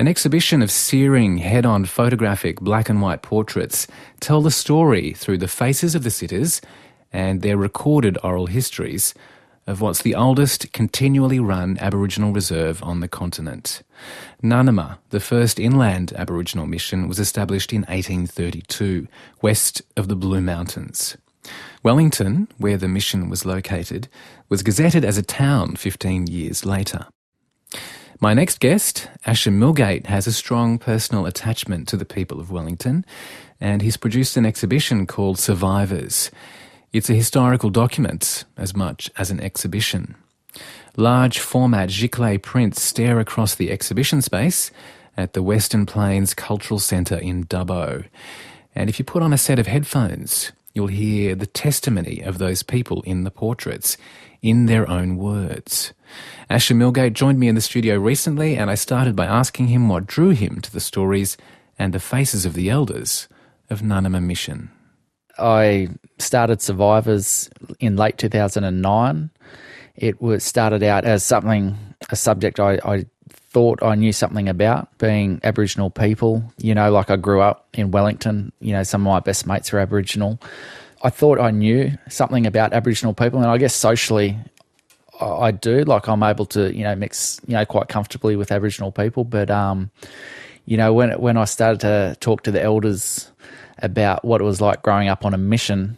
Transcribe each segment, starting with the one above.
An exhibition of searing, head-on photographic black and white portraits tell the story through the faces of the sitters and their recorded oral histories of what's the oldest continually run Aboriginal reserve on the continent. Nganama, the first inland Aboriginal mission, was established in 1832, west of the Blue Mountains. Wellington, where the mission was located, was gazetted as a town 15 years later. My next guest, Asher Milgate, has a strong personal attachment to the people of Wellington, and he's produced an exhibition called Survivors. It's a historical document as much as an exhibition. Large format giclée prints stare across the exhibition space at the Western Plains Cultural Centre in Dubbo. And if you put on a set of headphones, you'll hear the testimony of those people in the portraits, in their own words. Asher Milgate joined me in the studio recently, and I started by asking him what drew him to the stories and the faces of the elders of Nganama Mission. I started Survivors in late 2009. It started out as a subject I thought I knew something about, being Aboriginal people. You know, like I grew up in Wellington, you know, some of my best mates are Aboriginal. I thought I knew something about Aboriginal people, and I guess socially I do. Like I'm able to, you know, mix, you know, quite comfortably with Aboriginal people. But, you know, when I started to talk to the elders about what it was like growing up on a mission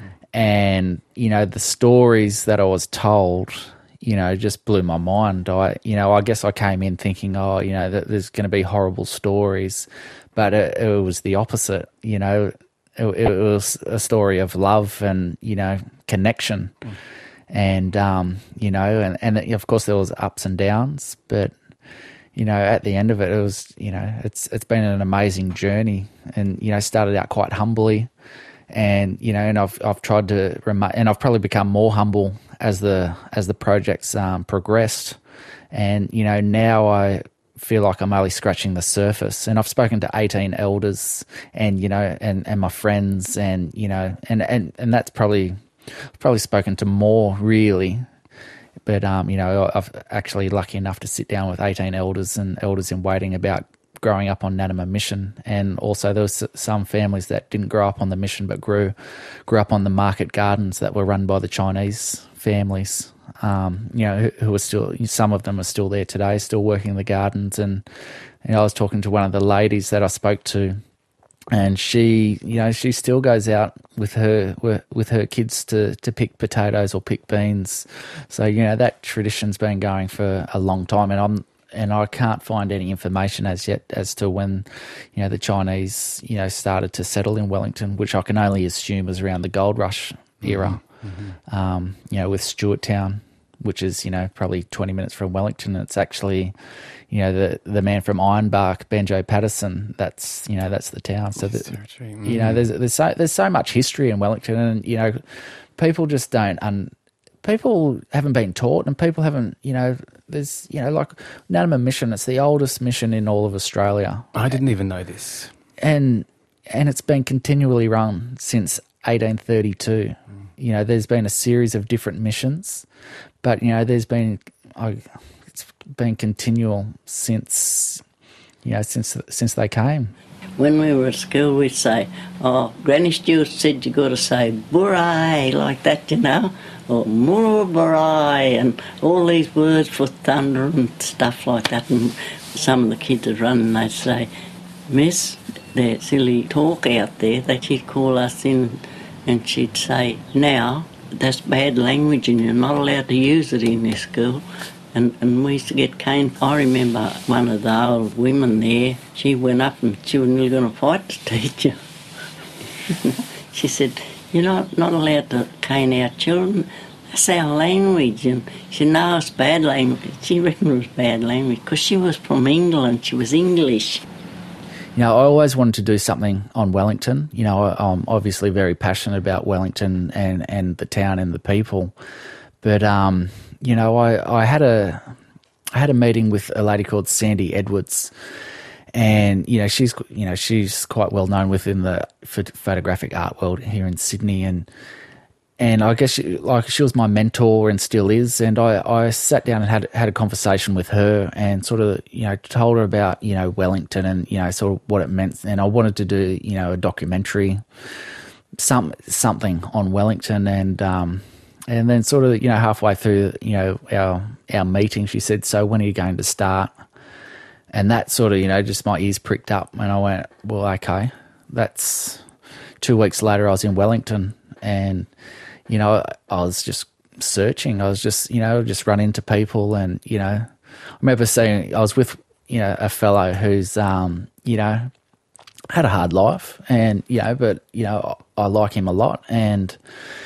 and, you know, the stories that I was told, you know, just blew my mind. I guess I came in thinking, oh, you know, that there's going to be horrible stories, but it was the opposite, you know. It was a story of love and, you know, connection. And, you know, and of course there was ups and downs, but, you know, at the end of it, it was, you know, it's been an amazing journey, and, you know, started out quite humbly, and, you know, and I've tried to and I've probably become more humble as the project's progressed. And, you know, now I feel like I'm only scratching the surface, and I've spoken to 18 elders and, you know, and my friends, and, you know, and that's probably spoken to more really, but, you know, I've actually lucky enough to sit down with 18 elders and elders in waiting about growing up on Nganama Mission. And also there was some families that didn't grow up on the mission but grew up on the market gardens that were run by the Chinese families. You know, who are still, some of them are still there today, still working the gardens. And you know, I was talking to one of the ladies that I spoke to, and she, you know, she still goes out with her kids to pick potatoes or pick beans. So, you know, that tradition's been going for a long time, and I can't find any information as yet as to when, you know, the Chinese, you know, started to settle in Wellington, which I can only assume was around the Gold Rush era. Mm-hmm. You know, with Stewarttown, which is, you know, probably 20 minutes from Wellington. It's actually, you know, the man from Ironbark, Banjo Patterson, that's, you know, that's the town. So that, you know, there's so much history in Wellington, and, you know, people just don't, people haven't been taught, and people haven't, you know, there's, you know, like Nganama Mission, it's the oldest mission in all of Australia. I didn't even know this. And it's been continually run since 1832. You know, there's been a series of different missions, but, you know, it's been continual since, you know, since they came. When we were at school, we'd say, oh, Granny Stewart said you got to say burai, like that, you know, or muraburai, and all these words for thunder and stuff like that. And some of the kids would run and they'd say, Miss, there's silly talk out there, that she'd call us in and she'd say, now, that's bad language and you're not allowed to use it in this school. And we used to get caned. I remember one of the old women there, she went up and she was nearly going to fight the teacher. She said, you're not allowed to cane our children. That's our language. And she knows it's bad language. She reckoned it was bad language because she was from England. She was English. You know, I always wanted to do something on Wellington. You know, I'm obviously very passionate about Wellington and the town and the people. But, you know, I had a meeting with a lady called Sandy Edwards, and, you know, she's quite well known within the photographic art world here in Sydney. And and I guess she was my mentor and still is. And I sat down and had a conversation with her and sort of, told her about, Wellington and, sort of what it meant. And I wanted to do, a documentary, something on Wellington. And then sort of, halfway through, our meeting, she said, "So when are you going to start?" And that sort of, just my ears pricked up. And I went, well, okay. That's 2 weeks later, I was in Wellington and, I was just searching. I was just, just run into people and, I remember seeing, I was with, a fellow who's, had a hard life and, but, I like him a lot. And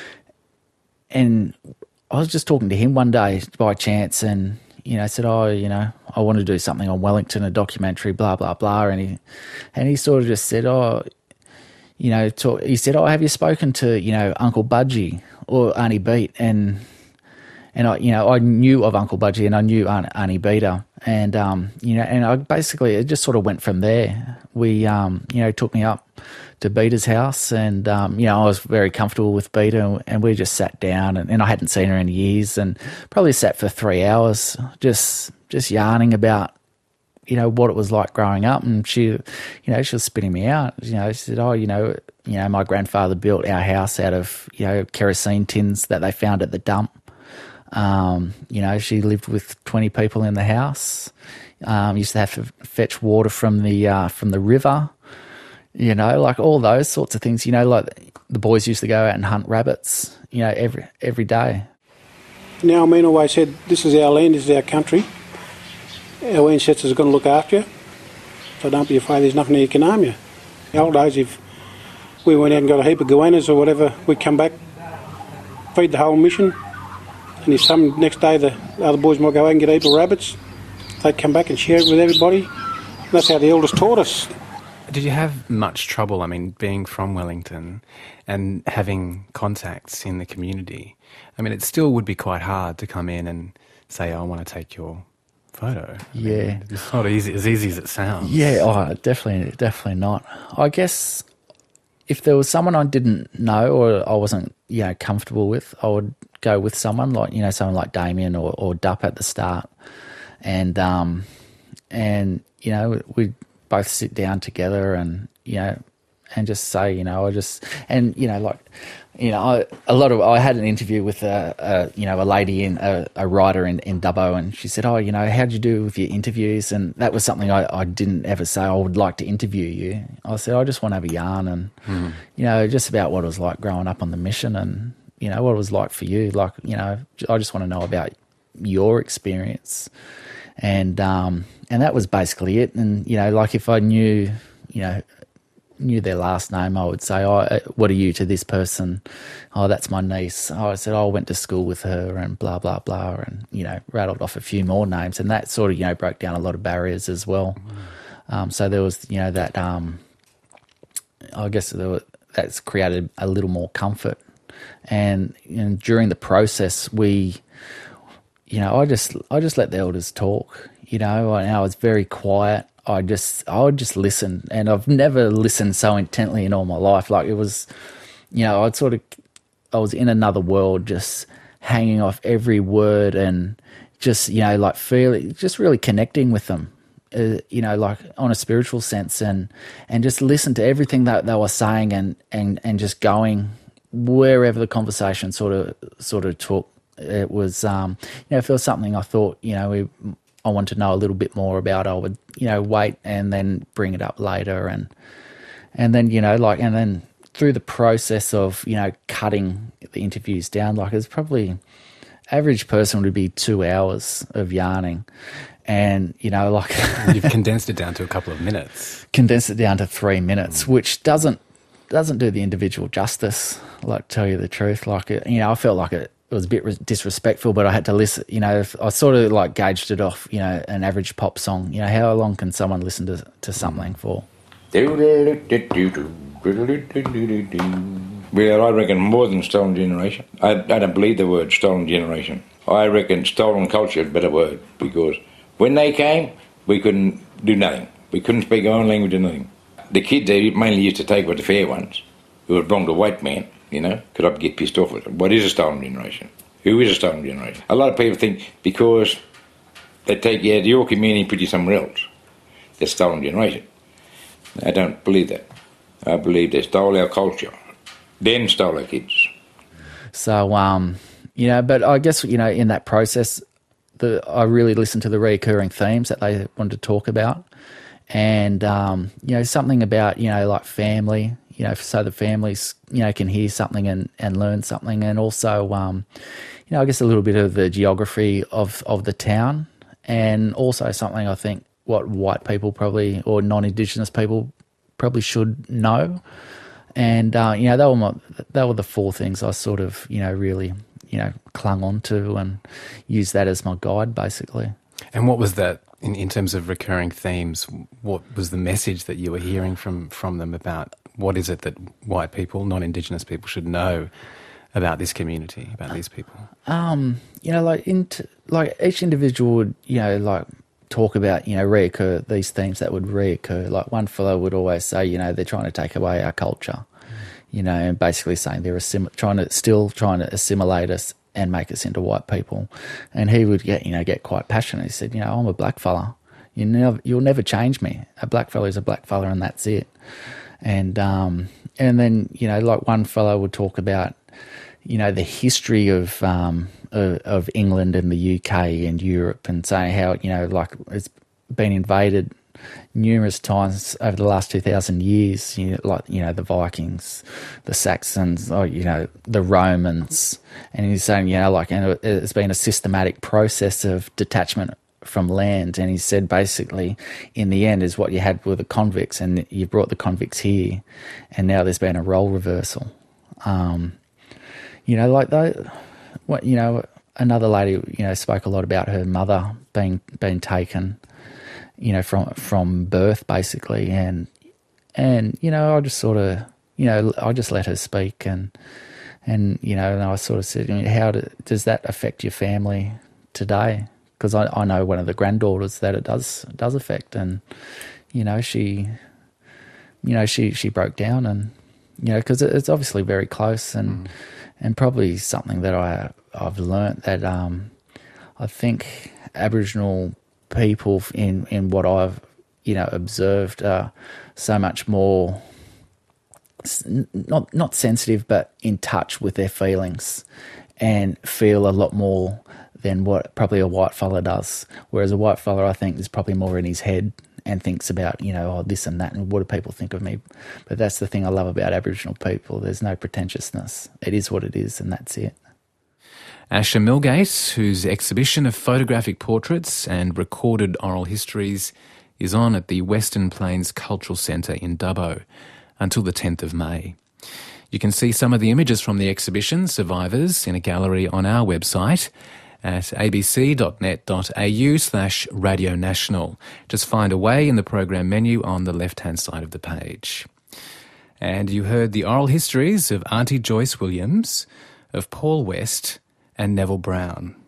I was just talking to him one day by chance and, said, I want to do something on Wellington, a documentary, blah, blah, blah. And he sort of just said, he said, have you spoken to, Uncle Budgie or Auntie Beat? And I knew of Uncle Budgie and I knew Auntie Beater. And, and I basically, it just sort of went from there. We, took me up to Beater's house and, I was very comfortable with Beater and we just sat down and I hadn't seen her in years and probably sat for 3 hours just yarning about, what it was like growing up. And she was spitting me out. She said, my grandfather built our house out of, kerosene tins that they found at the dump. She lived with 20 people in the house. Used to have to fetch water from the river. Like all those sorts of things. Like the boys used to go out and hunt rabbits. Every day. Now, Amin always said, "This is our land. This is our country. Our ancestors are going to look after you. So don't be afraid. There's nothing that can harm you." In the old days, if we went out and got a heap of goannas or whatever, we'd come back, feed the whole mission. And if next day the other boys might go out and get a heap of rabbits, they'd come back and share it with everybody. And that's how the elders taught us. Did you have much trouble, being from Wellington and having contacts in the community? It still would be quite hard to come in and say, "I want to take your photo." Yeah. It's not as easy as it sounds. Yeah, definitely not. I guess if there was someone I didn't know or I wasn't, comfortable with, I would go with someone like, someone like Damien or Dup at the start. And we'd both sit down together and, and just say, I had an interview with a lady a writer in Dubbo, and she said, how'd you do with your interviews? And that was something I didn't ever say. I would like to interview you. I said, I just want to have a yarn and, just about what it was like growing up on the mission and, what it was like for you. Like, I just want to know about your experience. And that was basically it. And, if I knew their last name, I would say, what are you to this person? Oh, that's my niece. I said, I went to school with her and blah, blah, blah, and, rattled off a few more names. And that sort of, broke down a lot of barriers as well. So there was, that, I guess that's created a little more comfort. And during the process, I just let the elders talk, and I was very quiet. I would just listen, and I've never listened so intently in all my life. Like it was, I was in another world, just hanging off every word and just, feeling, just really connecting with them, like on a spiritual sense and just listen to everything that they were saying and just going wherever the conversation sort of took. It was, if there was something I thought, I want to know a little bit more about, I would, wait and then bring it up later. And then, and then through the process of, cutting the interviews down, it's probably average person would be 2 hours of yarning. And, You've condensed it down to a couple of minutes. Condensed it down to 3 minutes, which doesn't do the individual justice, tell you the truth. I felt like it was a bit disrespectful, but I had to listen. I sort of gauged it off, an average pop song. How long can someone listen to something for? Well, I reckon more than stolen generation. I don't believe the word stolen generation. I reckon stolen culture is a better word, because when they came, we couldn't do nothing. We couldn't speak our own language or nothing. The kids, they mainly used to take what the fair ones, who had belonged to white men, you know, because I'd get pissed off with it. What is a stolen generation? Who is a stolen generation? A lot of people think because they take you out of your community and put you somewhere else, they're stolen generation. I don't believe that. I believe they stole our culture, then stole our kids. So, but I guess, in that process, I really listened to the recurring themes that they wanted to talk about. And, something about, like family, so the families, can hear something and learn something. And also, I guess a little bit of the geography of the town, and also something I think what white people probably, or non-Indigenous people probably should know. And, they were the four things I sort of, really, clung on to and used that as my guide, basically. And what was that, in terms of recurring themes, what was the message that you were hearing from them about what is it that white people, non-Indigenous people should know about this community, about these people? Like each individual would, talk about, reoccur, these themes that would reoccur. Like one fellow would always say, they're trying to take away our culture, and basically saying they're trying to assimilate us and make us into white people. And he would get quite passionate. He said, I'm a black fella. You'll never change me. A black fella is a black fella, and that's it. And then, like one fellow would talk about, the history of England and the UK and Europe, and saying how, it's been invaded numerous times over the last 2,000 years, the Vikings, the Saxons, the Romans. And he's saying, and it's been a systematic process of detachment from land. And he said basically, in the end, is what you had with the convicts, and you brought the convicts here, and now there's been a role reversal. Another lady, spoke a lot about her mother being taken, from birth, basically, and I just sort of, I just let her speak, and I sort of said, how does that affect your family today? Because I know one of the granddaughters that it does affect, and she broke down, and because it's obviously very close, and probably something that I've learnt that I think Aboriginal people in what I've observed are so much more not sensitive, but in touch with their feelings, and feel a lot more than what probably a white fella does. Whereas a white fella, I think, is probably more in his head and thinks about, this and that, and what do people think of me. But that's the thing I love about Aboriginal people. There's no pretentiousness. It is what it is, and that's it. Asher Milgate, whose exhibition of photographic portraits and recorded oral histories is on at the Western Plains Cultural Centre in Dubbo until the 10th of May. You can see some of the images from the exhibition, Survivors, in a gallery on our website at abc.net.au/Radio National. Just find a way in the program menu on the left-hand side of the page. And you heard the oral histories of Auntie Joyce Williams, of Paul West and Neville Brown.